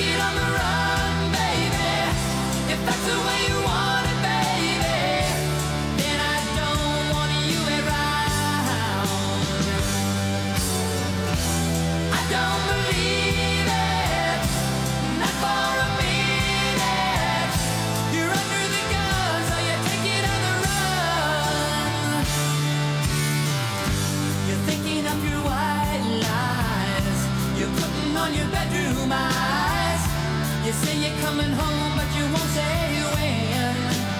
it on the run, baby. If that's the way you want it, baby, then I don't want you around. I don't believe it, not for a minute. You're under the gun, so you take it on the run. You're thinking of your white lies, you're putting on your bedroom eyes. You say you're coming home, but you won't say when.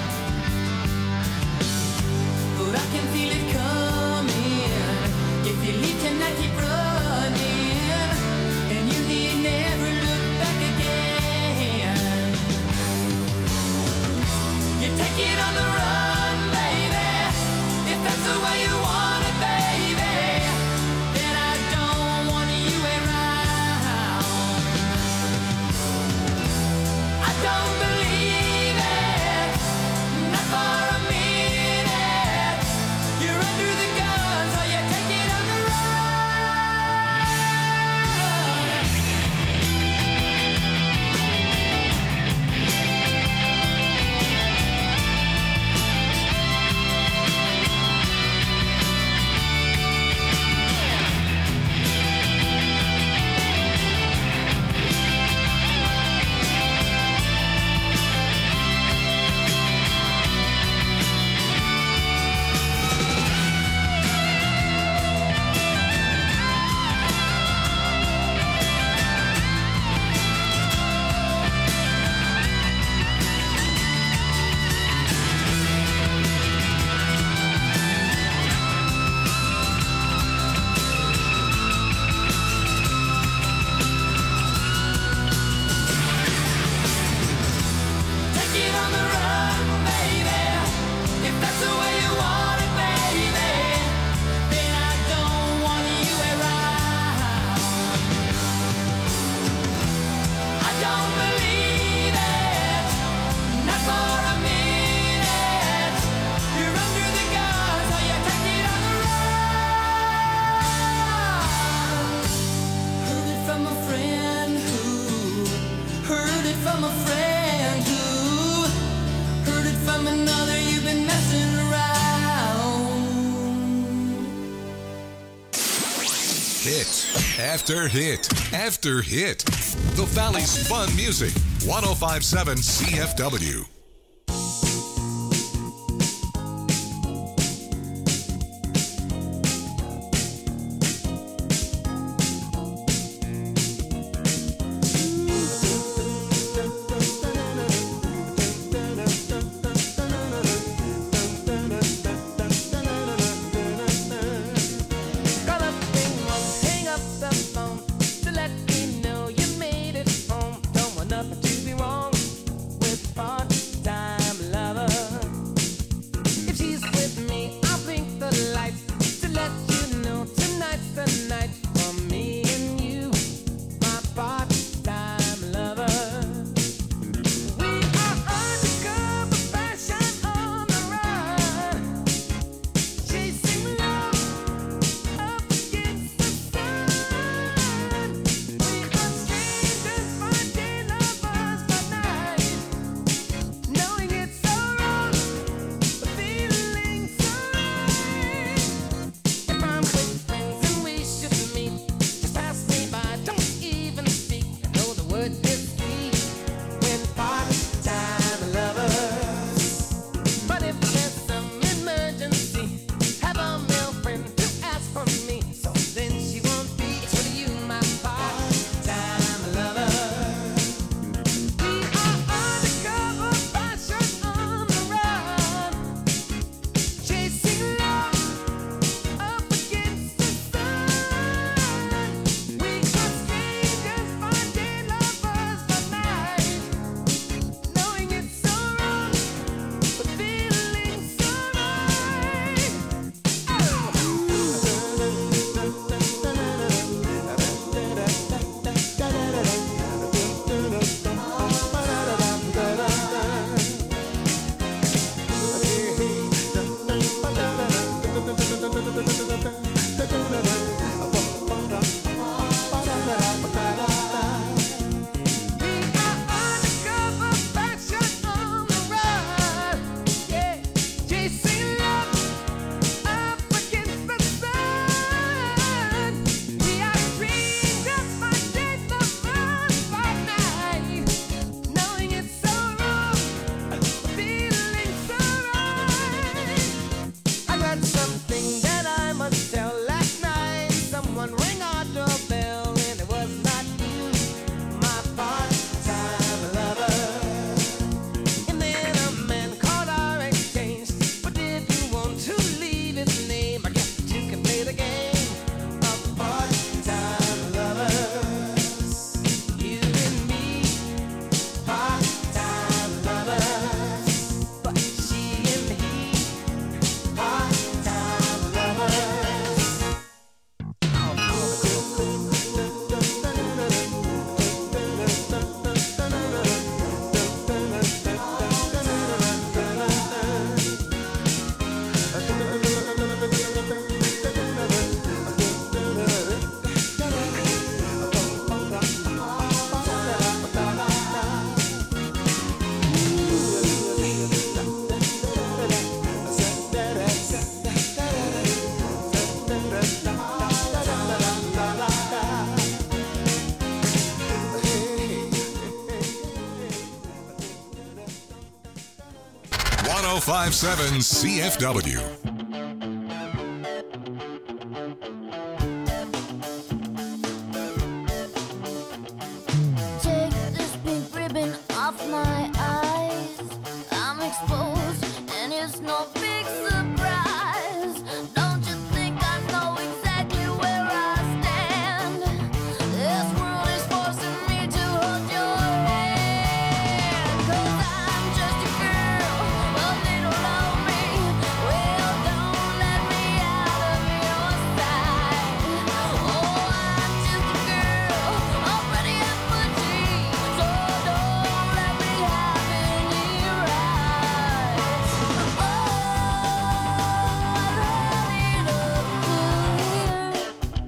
But I can feel it coming. If you leave tonight, keep running, and you need never look back again. You take it on the run, baby. If that's the way you want it, baby, then I don't want you around. I don't believe it, not for a minute. You're under the gun, so you take it on the run. Take it on the run, baby. If that's the way you want it, baby, then I don't want you around. I don't believe it, not for a minute. You're under the gun, so you take it on the run. Heard it from a friend who heard it from a friend who heard it from another. You've been messing around. Hit after hit after hit. The Valley's fun music. 1057 CFW. Call up ring one, hang up the phone to let me know you made it home. Don't want nothing to be wrong with part-time lover. If she's with me, I'll blink the lights to let you know tonight's the night for me and you, my part-time lover. We are undercover fashion on the run, chasing love up against the sun. We are strangers by day, lovers by night, knowing it's so wrong, but feeling so right. If I'm with friends and we should meet, just pass me by, don't even speak. I know the word is sweet when part-time lovers. But if there's some emergency, have a male friend to ask for me, so then she won't be. It's for you, my part-time lover. We are undercover fashion on the run, chasing love up against the sun. We are strangers by day, lovers 1057 CFW. Take this pink ribbon off my eyes. I'm exposed, and it's no big surprise. Don't you think I know exactly where I stand? This world is forcing me to hold your hand. 'Cause I'm just a girl, a little lonely. Well, don't let me out of your sight. Oh, I'm just a girl, all pretty and pretty. So don't let me have any rights. Oh, I love it up to here.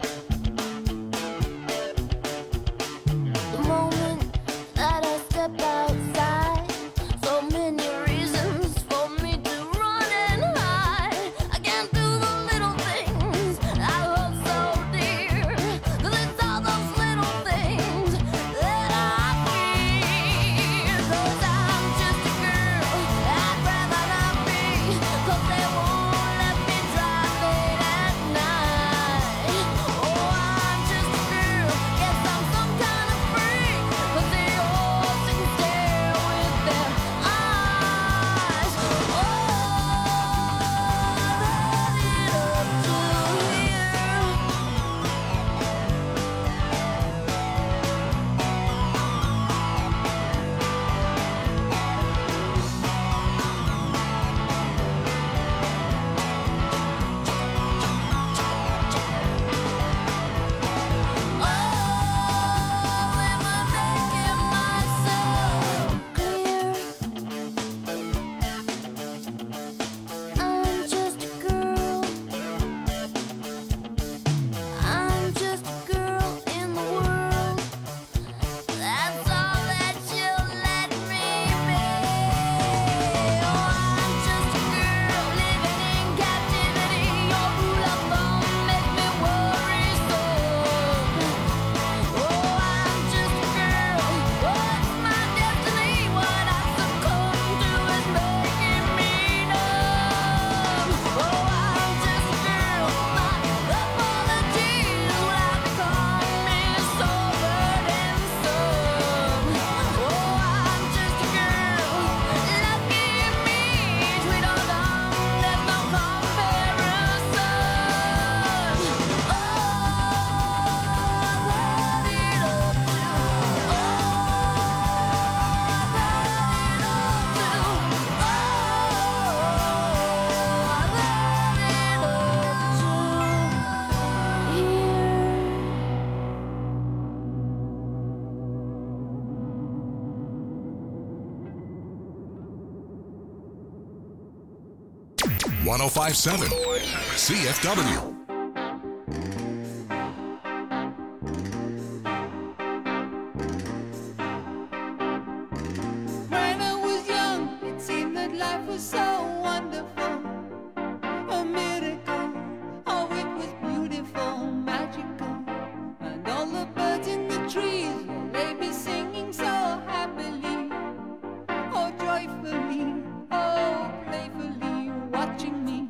The moment that I step outside, so many reasons for me to run and hide. I can't do the little things I hold so dear, 'cause it's all those little things that I fear. 'Cause I'm just a girl, I'd rather not be, 'cause they won't let me drive late at night. Oh, I'm just a girl, guess I'm some kind of freak, 'cause they all sit and stare with their eyes. Oh, I love it up to here. Oh, am I making myself clear? I'm just a girl. I'm just a girl in the world. That's all that you'll let me be. Oh, I'm just a girl living in captivity. Your rule of thumb makes me worry so. Oh, I'm just a girl. What's my destiny? What I succumb to is making me numb. Oh, I'm just a girl. My apologies will have become me so burdensome. Oh, I'm just a girl. Lucky me, sweet or dumb, there's no comparison. Oh, I love it up to. Oh, I love it up to here. 1057 CFW. When I was young, it seemed that life was so wonderful, a miracle. Oh, it was beautiful, magical, and all the birds in the trees, well, they be singing so happily, oh joyfully, oh playfully, watching me.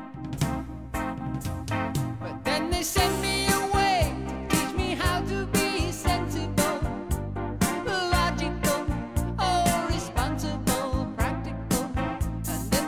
But then they sent me away to teach me how to be sensible, logical, oh responsible, practical. And then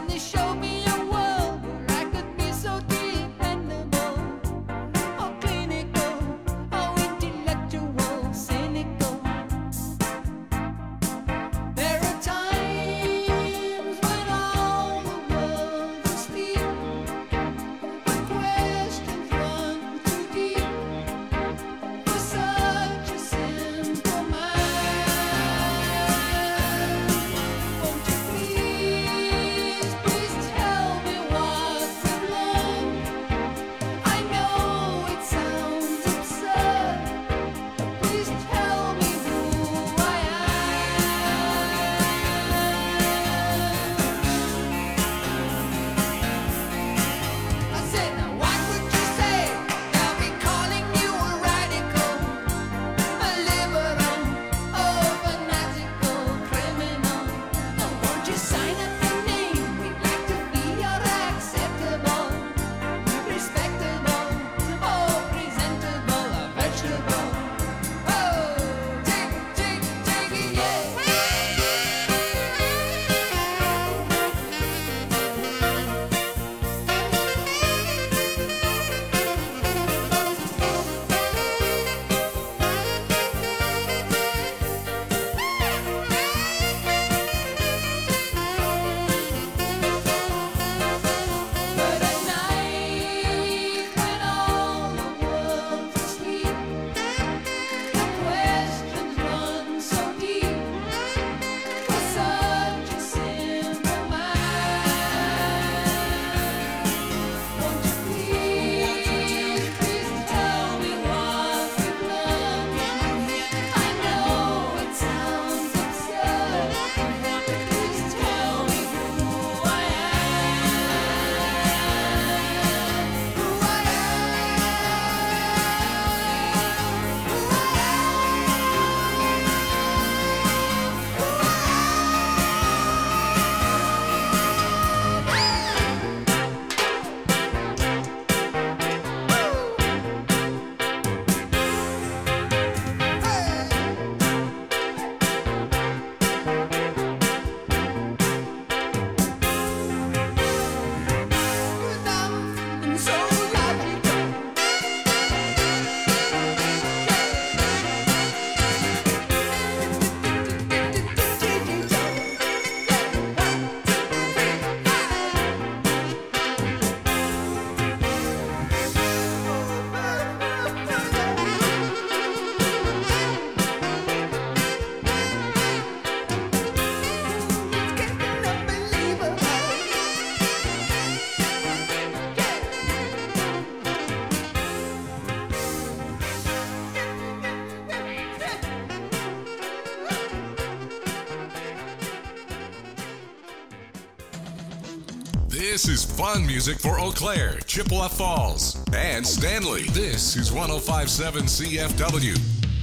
This is fun music for Eau Claire, Chippewa Falls, and Stanley. This is 105.7 CFW.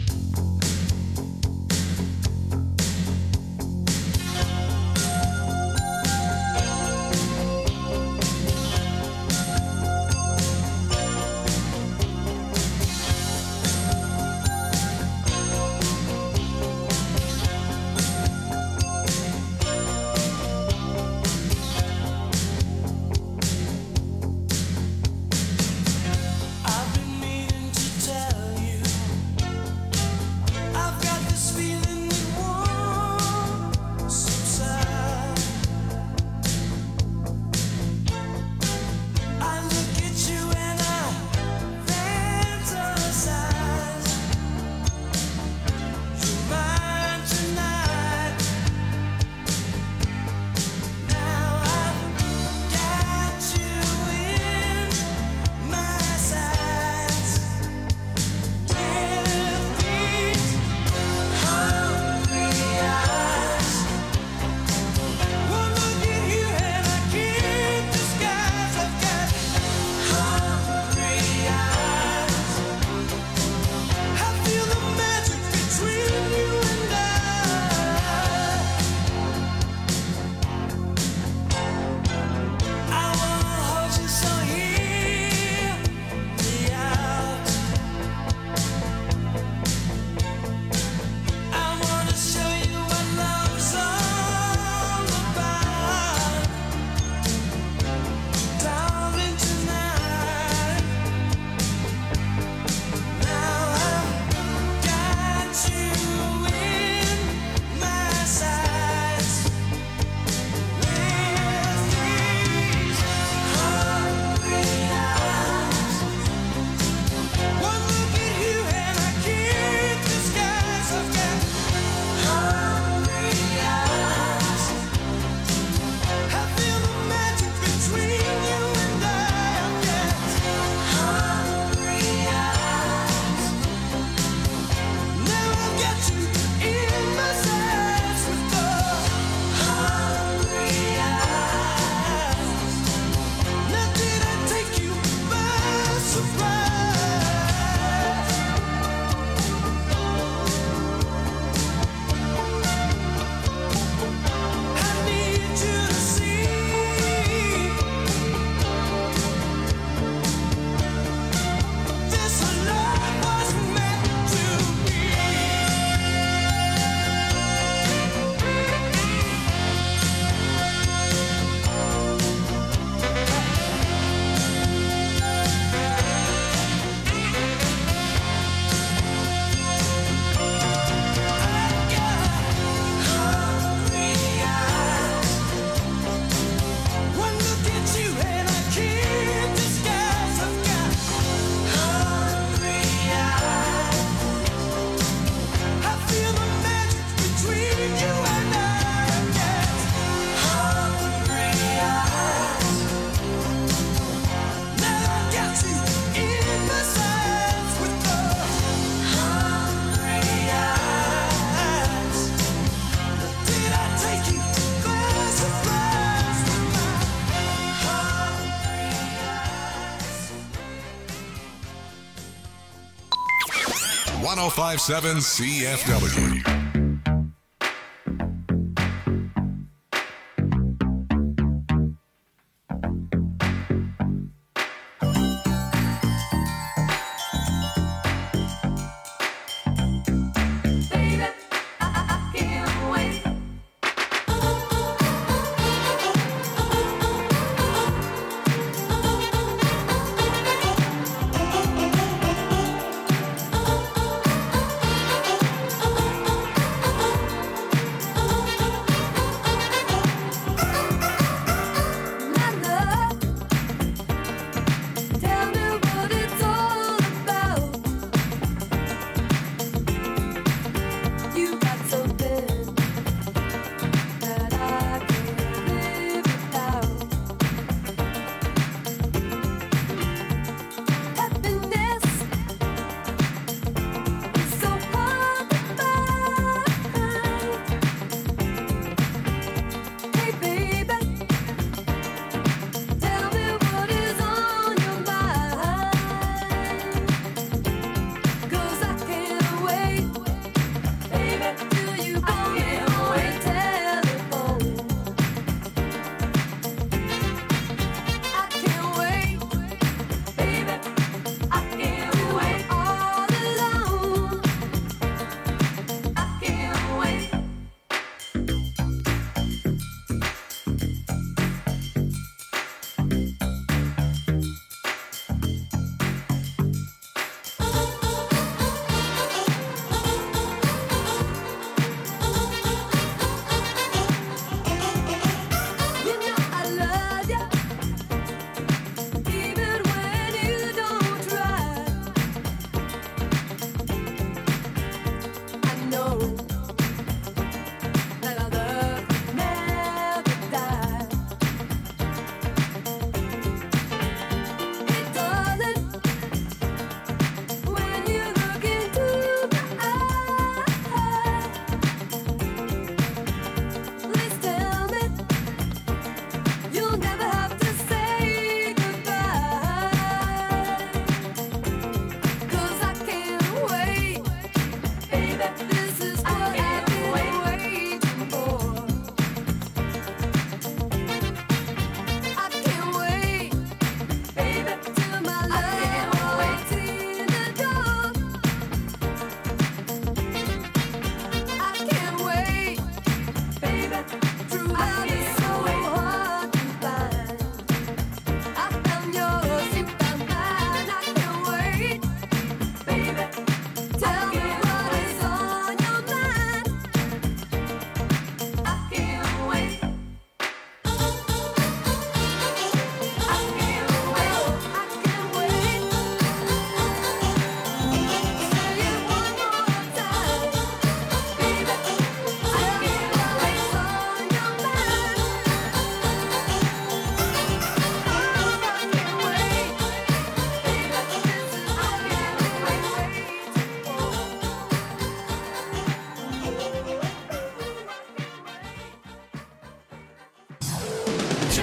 I've been meaning to tell you #1057 CFW.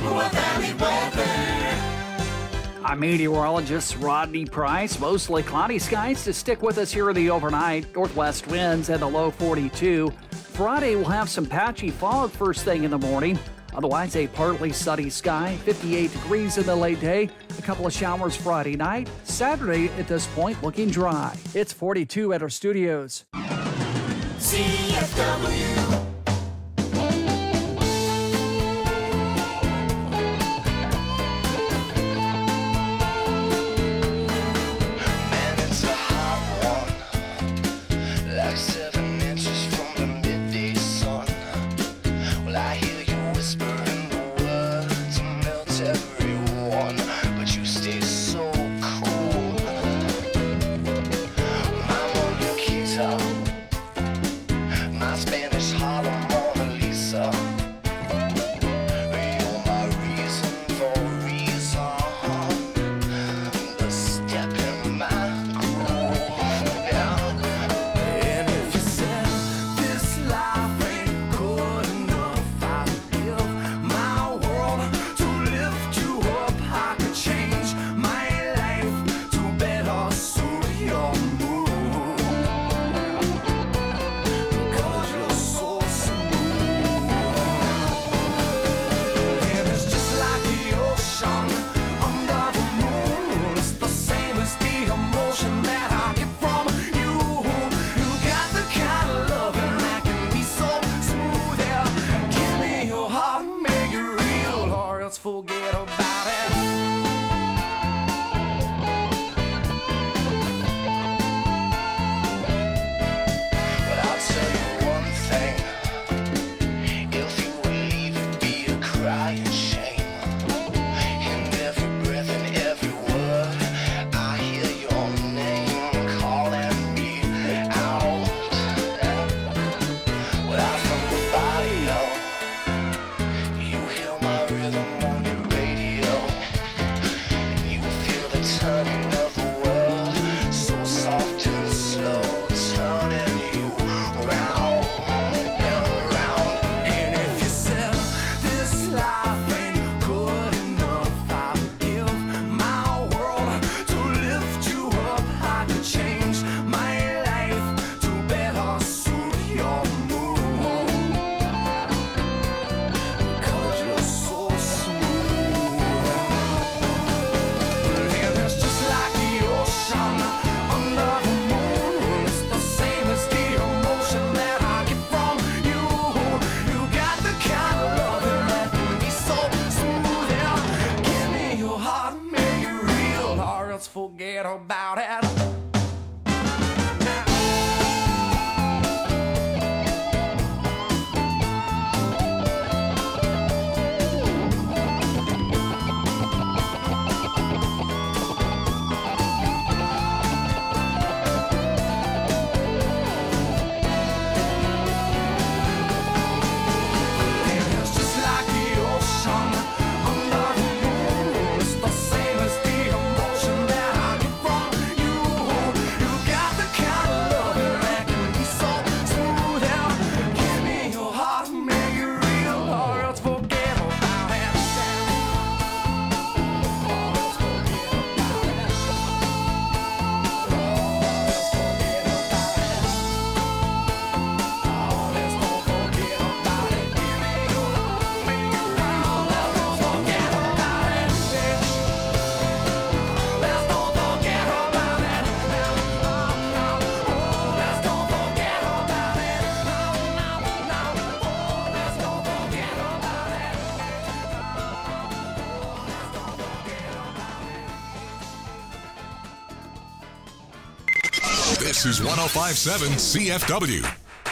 with any weather. I'm meteorologist Rodney Price. Mostly cloudy skies to stick with us here in the overnight. Northwest winds at a low 42. Friday will have some patchy fog first thing in the morning. Otherwise, a partly sunny sky, 58 degrees in the late day. A couple of showers Friday night. Saturday, at this point, looking dry. It's 42 at our studios. CFW. Man, it's a hot one, like 7 inches from the midday sun. Well, I hear you whispering the words to melt everyone, but you stay so cool. My Mona Lisa, my Spanish Harlem Mona Lisa. You're my reason for reason, the step in my groove. Yeah. And if you said this life ain't good enough, I'd give my world to lift you up. I could change my life to better suit your mood. Because you're so smooth. And it's just like the ocean under the moon. It's the same as the emotion that I get from you. You got the kind of loving that can be so smooth. Yeah, give me your heart, make it real, or else forget about it. But I'll tell you one thing, if you would leave, it'd be a crying shame. In every breath and every word, I hear your name calling me out. Well, I'm from the body, you hear my rhythm on your radio, and you feel the turning of the world, so soft and slow, turning you round and round. And if you said this life ain't good enough, I'd give my world to lift you up. I could change my life to better suit your mood. Because you're so smooth. And it's just like the ocean under the moon. It's the same as the emotion that I get from you. You got the kind of loving that can be so smooth. Yeah, give me your heart, make it real, or else forget about it. And it's just like the ocean under the moon. It's the same as the emotion that I get from you. You got the kind of loving that can be so smooth. Yeah, give me your heart, make it real, or else forget about it. Or else forget about it. Or else forget about it. Oh, let's don't forget about it. Give me your heart, make it real. Let's don't forget about it. Let's don't forget about it. Oh, let's don't forget about it. Oh, let's don't forget about it. This is 1057 CFW.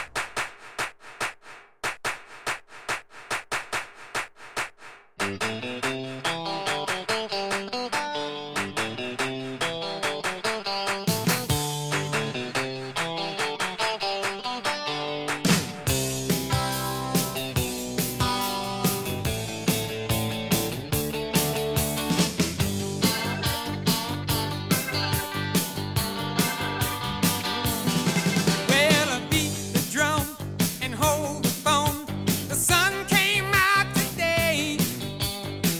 Well, I beat the drum and hold the phone. The sun came out today.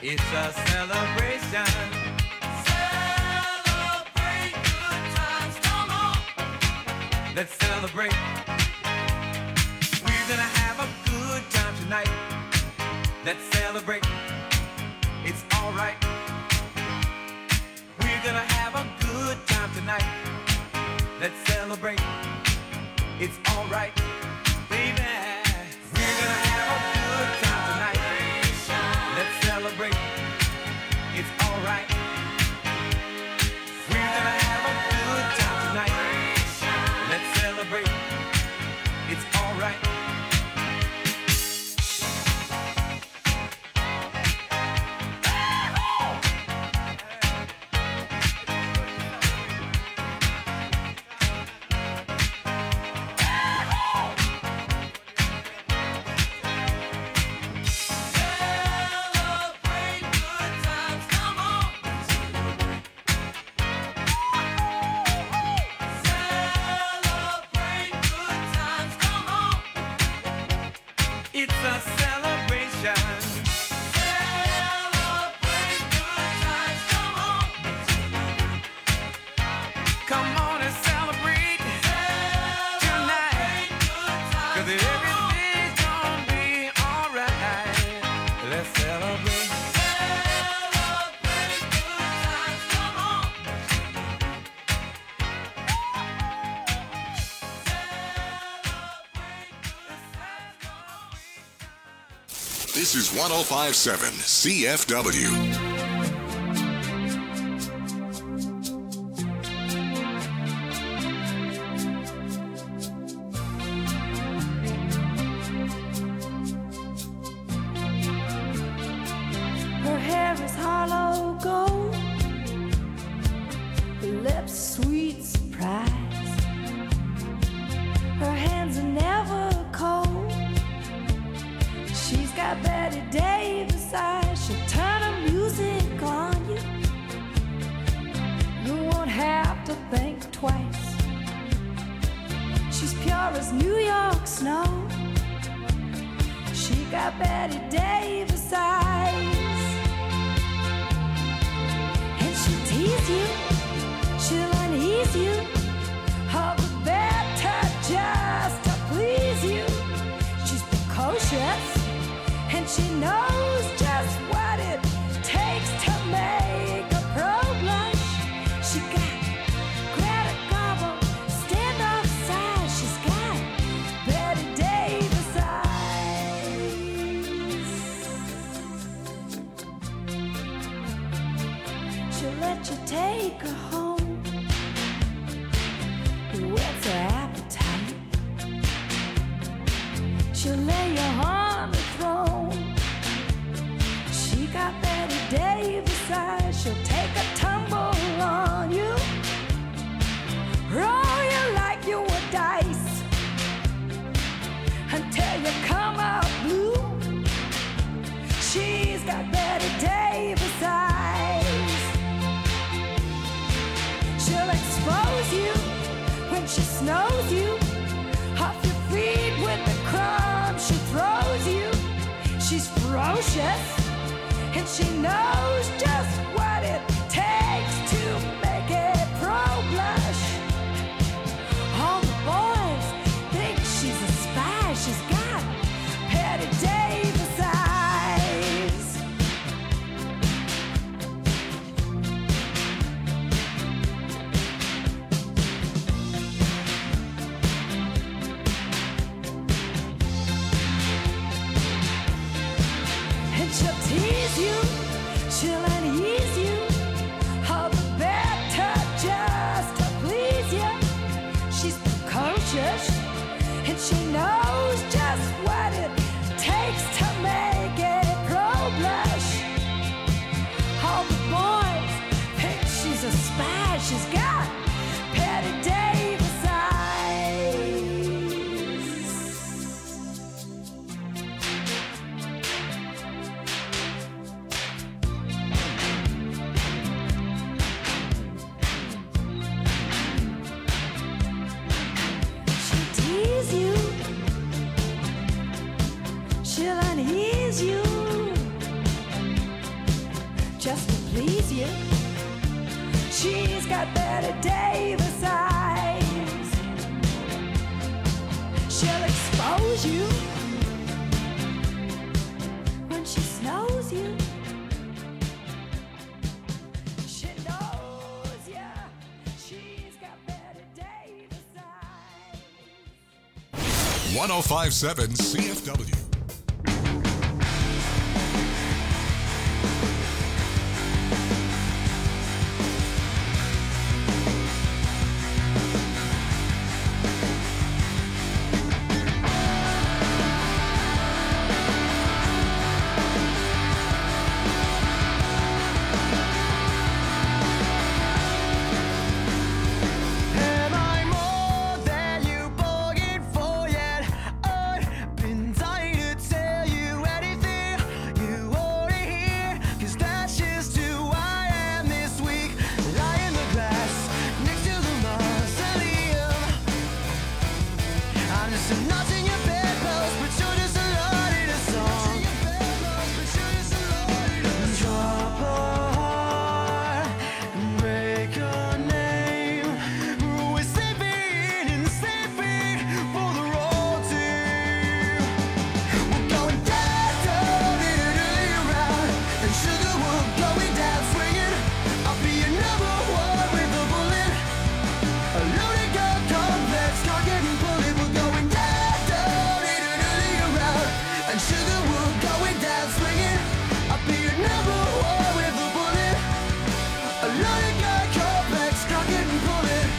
It's a celebration. Celebrate good times, come on. Let's celebrate. We're gonna have a good time tonight. Let's celebrate. It's alright. We're gonna have a good time tonight. Let's celebrate. It's alright, baby. We're gonna have a good time tonight. Let's celebrate. It's alright. We're gonna have a good time tonight. Let's celebrate. It's alright. It's a celebration. Celebrate good times, come on. Come on and celebrate tonight. 'Cause everything's gonna be alright. Let's celebrate. Celebrate good times, come on. This is 1057 CFW. Her hair is hollow gold, her lips sweet surprise. Her hands are never cold. She's got Betty Davis eyes. She'll turn her music on you. You won't have to think twice. She's pure as New York snow. She got Betty Davis eyes. And she'll tease you, she'll unease you, all the better just to please you. She's precocious, and she knows just what it takes to make a pro blush. She got Greta Garbo, stand off side. She's got Betty Davis eyes. She'll let you take her home. Whet's her appetite? She'll lay you on the throne. She got Betty Davis eyes. She'll take a tumble on you, roll you like you were dice, until you come out blue. She's got Betty Davis eyes. She'll expose you when she snows you, off your feet with the crumbs she throws you. She's ferocious, and she knows just what it takes to make a pro blush. All the boys think she's a spy. She's got Betty Davis eyes. And she'll tease you, she'll unease you, got Betty Davis eyes. She'll expose you when she snows you. She knows ya. She's got Betty Davis eyes. 1057 CFW. Am I more than you bargained for yet? I've been dying to tell you anything you wanna hear, 'cause that's just who I am this week. Lie in the grass next to the mausoleum. I'm just a notch in your bedpost, but you're just a lot in a song. Drop a heart and break a name. We're sleeping and sleeping for the road team. We're going down, down, around, and sugar, we're going down swinging. I'll be your number one with a bullet. A loaded gun complex, cock it and pull it. We're going down, down, around, and sugar, we're going down swinging. I'll be your number one with a bullet. A loaded gun complex, cock it and pull it.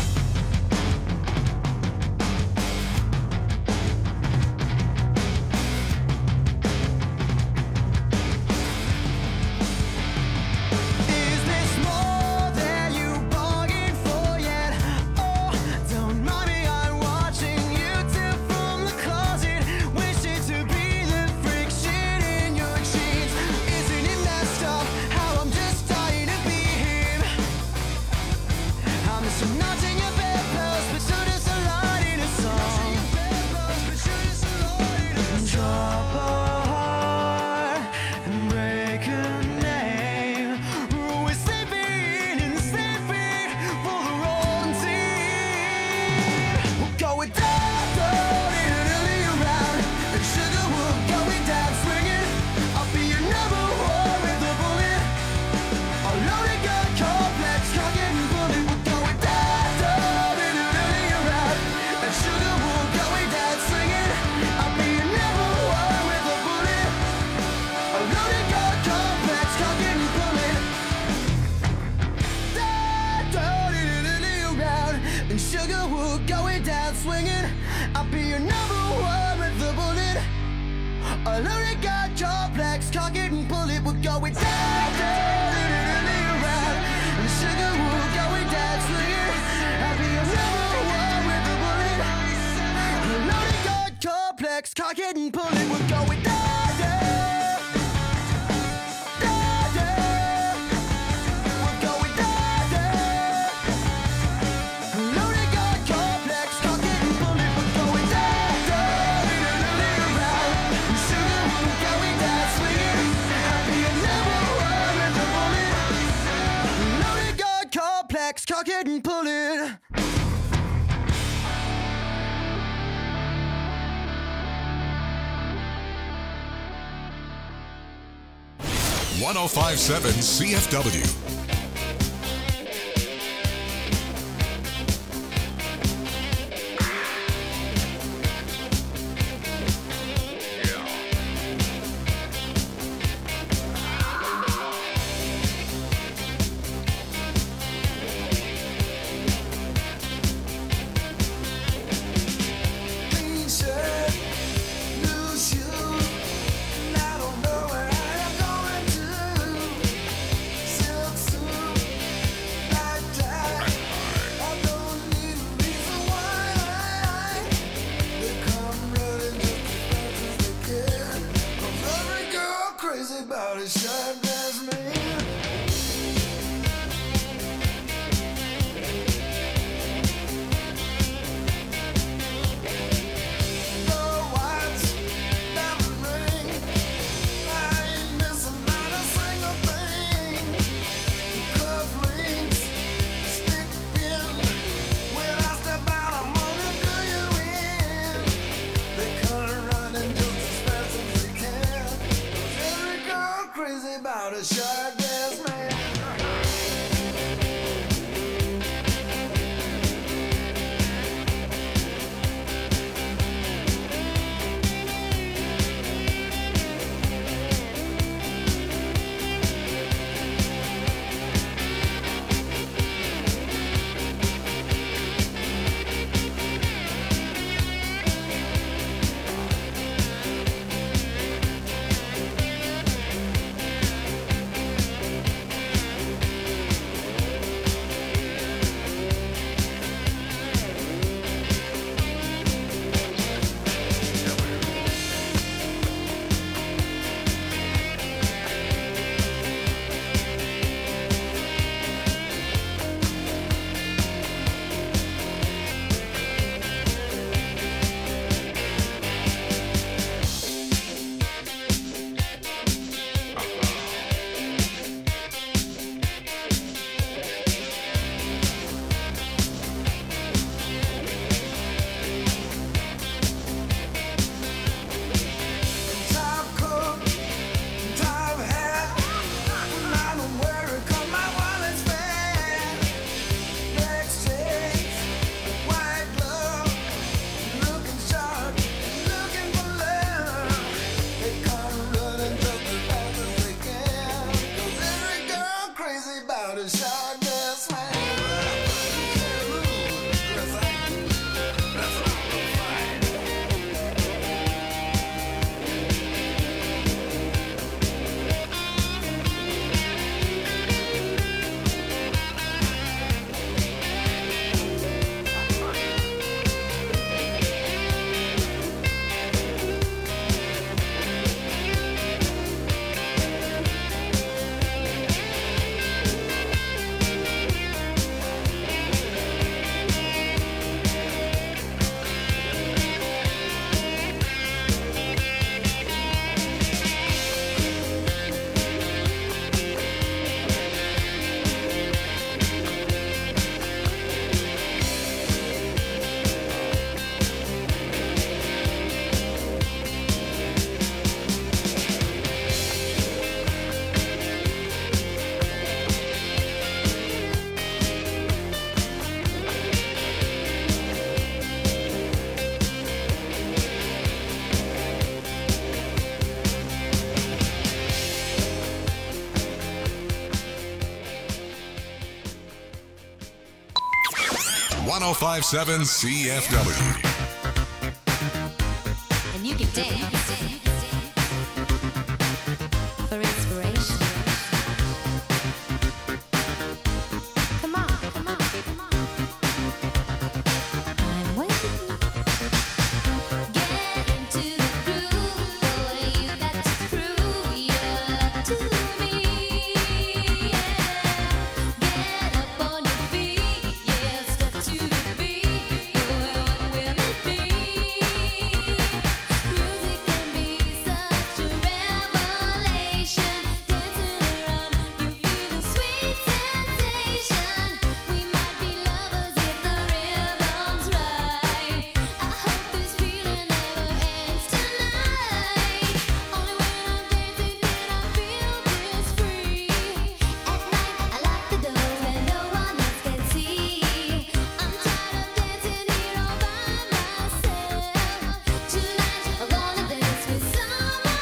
Is this more than you bargained for yet? Oh, don't mind me, I'm watching you two from the closet, wishing to be the friction in your jeans. Isn't it messed up how I'm just dying to be him? I'm just a notch in your bedpost, but you're just a line in a song. Drop a heart and break a name. We're sleeping and sleeping for the wrong team. We're going down, down, around, and sugar, we're going down swinging. I'll be your number one with a bullet. A loaded gun complex, cock it and pull it. We're going down, down, around, and sugar, we're going down swinging. I'll be your number one with a bullet. A loaded gun complex, cock it and pull it. Down, down, around, and sugar, we're going down swinging. I'll be your number one with a bullet. A loaded gun complex, cock it and pull it. We're going down, down, around, and sugar, we're going down swinging. I'll be your number one with a bullet. A loaded gun complex, cock it and pull it. We're going down, down, down, down. We're going down, down. A loaded gun complex, cock it and pull it. We're going down, down, around, and sugar, we're going down swinging. I'll be your number one with a bullet. A loaded gun complex, cock it and pull it. 1057 CFW. Lose you, and I don't know where I am going to. 1057 CFW. And you can dance for inspiration. Come on, come on, come on. I'm waiting. Get into the groove, boy. You got to prove your love to me. Get up on your feet, yeah. Step to the beat, boy. What will it be? Music can be such a revelation. Dancing around, you feel the sweet sensation. We might be lovers if the rhythm's right. I hope this feeling never ends tonight. Only when I'm dancing can I feel this free. At night I lock the door where no one else can see. I'm tired of dancing here all by myself. Tonight I wanna dance with someone else.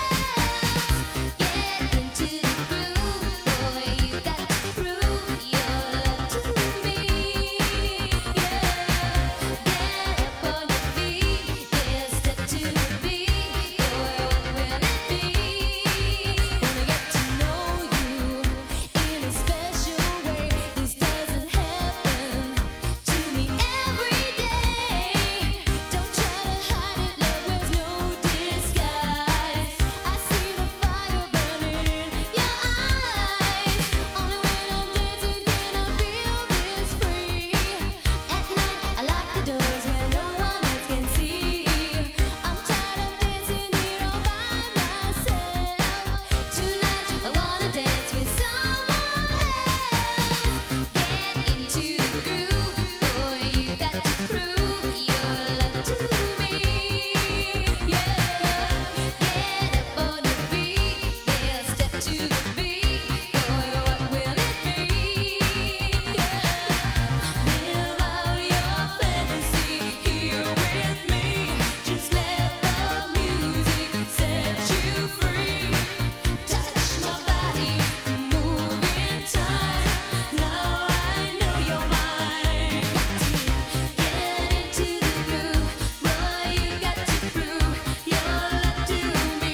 Get into the groove, boy. You got to prove your love to me. Get up on your feet, yeah. Step to the beat, boy. What will it be? Wanna get to know you in a special way. This doesn't happen to me every day. Don't try to hide it, love wears no disguise. I see the fire burning in your eyes. Only when I'm dancing can I feel this free. At night I lock the doors where no one else can see. I'm tired of dancing here all by myself. Tonight I wanna dance with someone else. Get into the groove, boy. You got to prove your love to me. Yeah, get up on your feet, yeah. Step to the beat, boy. What will it be? Yeah, live out your fantasy here with me. Just let the music set you free. Touch my body, move in time. Now I know you're mine. Get into the groove, boy. You got to prove your love to me.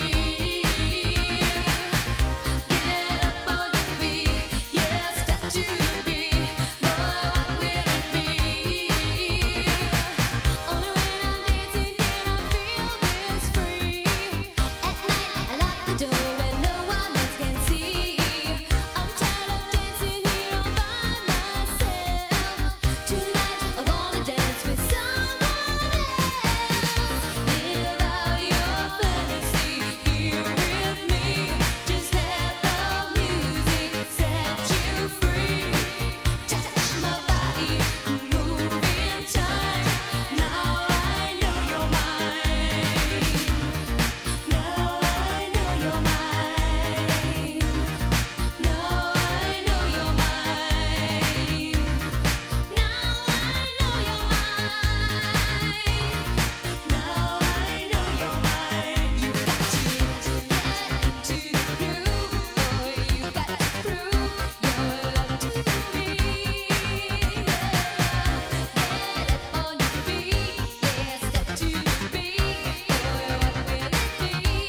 Get up on your feet, yeah. Step to the beat, boy. What will it be? Only when I'm dancing can I feel this free. At night I lock the door where no one else can see. I'm tired of dancing here all by myself. Tonight I wanna dance with someone else. Live out your fantasy here with me. Just let the music set you free. Touch my body, move in time. Now I know you're mine. Now I know you're mine. Now I know you're mine. Now I know you're mine. Now I know you're mine. You got to get into the groove, boy. You got to prove your love to me. Get up on your feet, yeah. Step to the beat, boy. What will it be?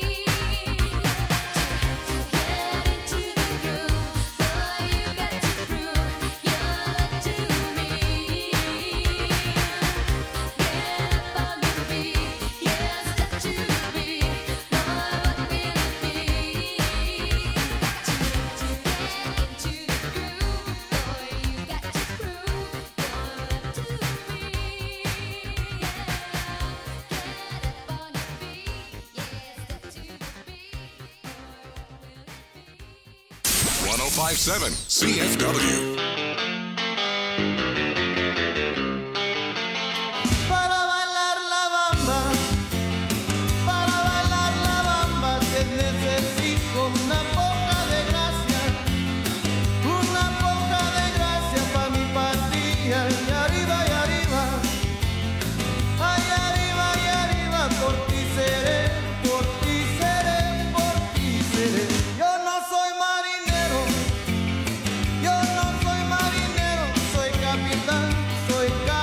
Get into the groove, boy. You got to prove your love to me. Get up on your feet, yeah. Step to the beat, boy. What will it be? Get into the groove, boy. You got to prove your love to me. Get up on your feet, yeah. Step to the beat, boy. What will it be? 1057 CFW. Para bailar la bamba que necesito una poca de gracia para mi patria. Y arriba, ay arriba, por ti seré, por ti seré, por ti seré. Yo no soy marinero, soy capitán, soy capitán.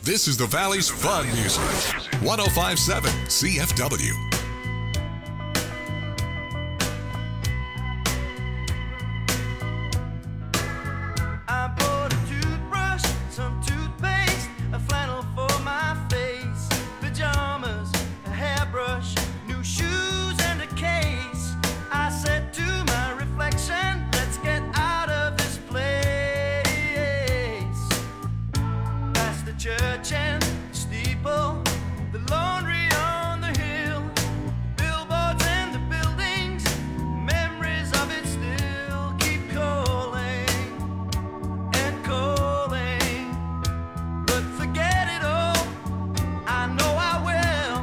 This is the Valley's fun music. 105.7 CFW. I bought a toothbrush, some toothpaste, a flannel for my face, pajamas, a hairbrush, new shoes and a case. I said to my reflection, let's get out of this place. Past the church and steeple, the laundry on the hill, billboards and the buildings, memories of it still keep calling and calling. But forget it all, I know I will.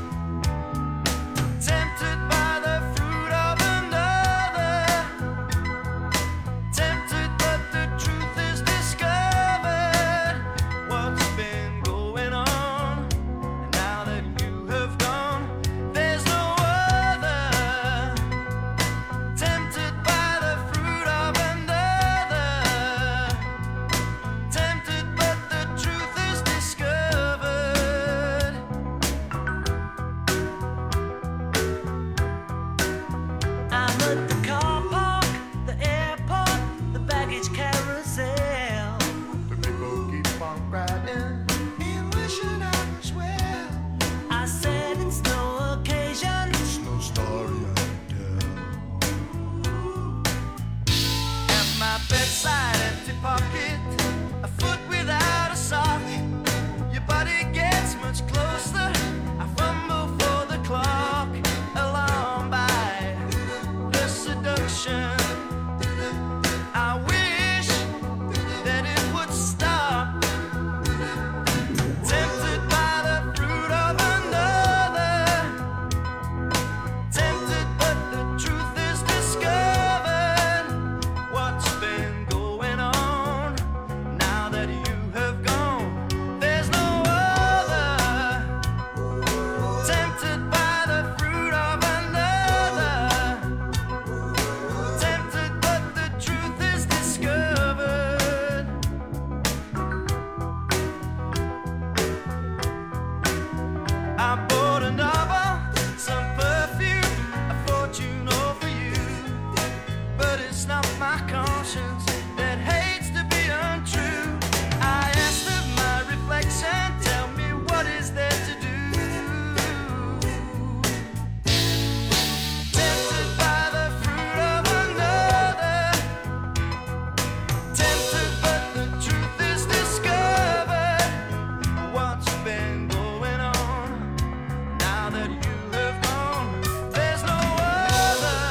Tempted by the fruit of another, tempted but the truth is discovered. What's been going on? And now that you have gone, there's no other. Tempted by the fruit of another, tempted but the truth is discovered. I'm at the car park, the airport, the baggage carousel. The people keep on riding, and wishing I was well. I said it's no occasion, it's no story I tell. At my bedside, empty pocket, a foot without a sock. Your body gets much closer. I fumble for the clock, alarmed by the seduction. I wish that it would stop. Tempted by the fruit of another, tempted but the truth is discovered. What's been going on? Now that you have gone, there's no other. Tempted by the fruit of another, tempted but the truth is discovered. I bought a novel, some perfume, a fortune all for you. But it's not my conscience that hates to be untrue. I asked of my reflection, tell me what is there to do. Tempted by the fruit of another, tempted but the truth is discovered. What's been going on? Now that you have gone, there's no other.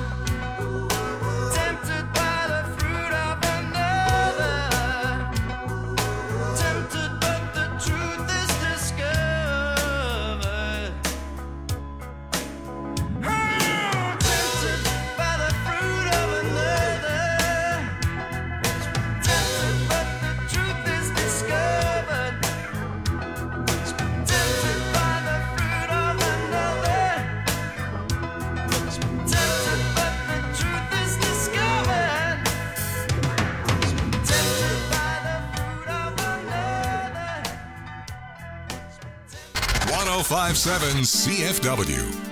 Tempted by the fruit of another, tempted but the truth is discovered. Tempted by the fruit of another, tempted but the truth is discovered. Tempted by the fruit of another, tempted but the truth is discovered. Tempted by the fruit of another. 105.7 CFW.